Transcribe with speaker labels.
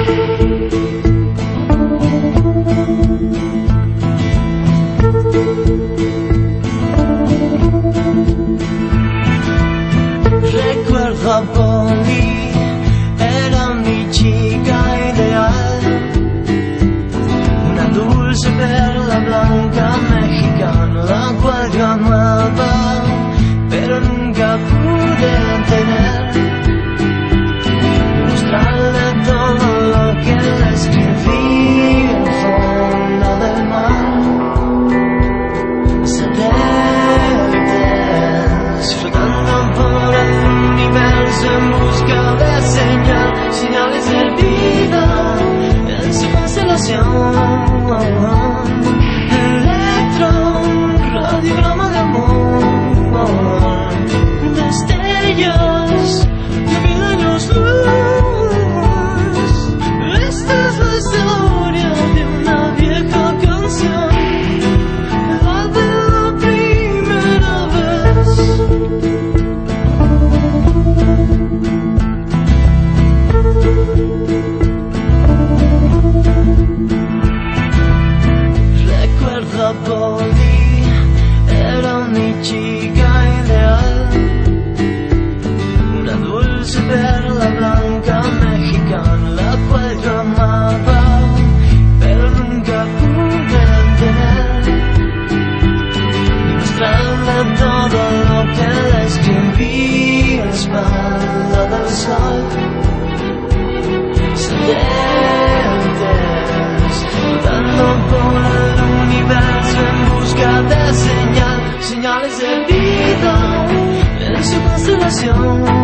Speaker 1: Recuerdo a Polly, era mi chica ideal, una dulce perla blanca mexicana, la cual yo amaba, pero nunca pude tener. Mostrarle todo lo que le escribí en el fondo del mar. Satélites flotando por el universo en busca de señales de vida en su constelación. Electron, radiograma de amor, destellos de 1000 años luz. Esta es la historia de una vieja canción, la de la primera vez. Recuerdo a Polly, era mi chica ideal, una dulce perla blanca mexicana, la cual yo amaba, pero nunca pude tener. Y mostrarle todo lo que le escribí en la espalda del sol. Satélites flotando por el universo en busca de señales de vida en su constelación.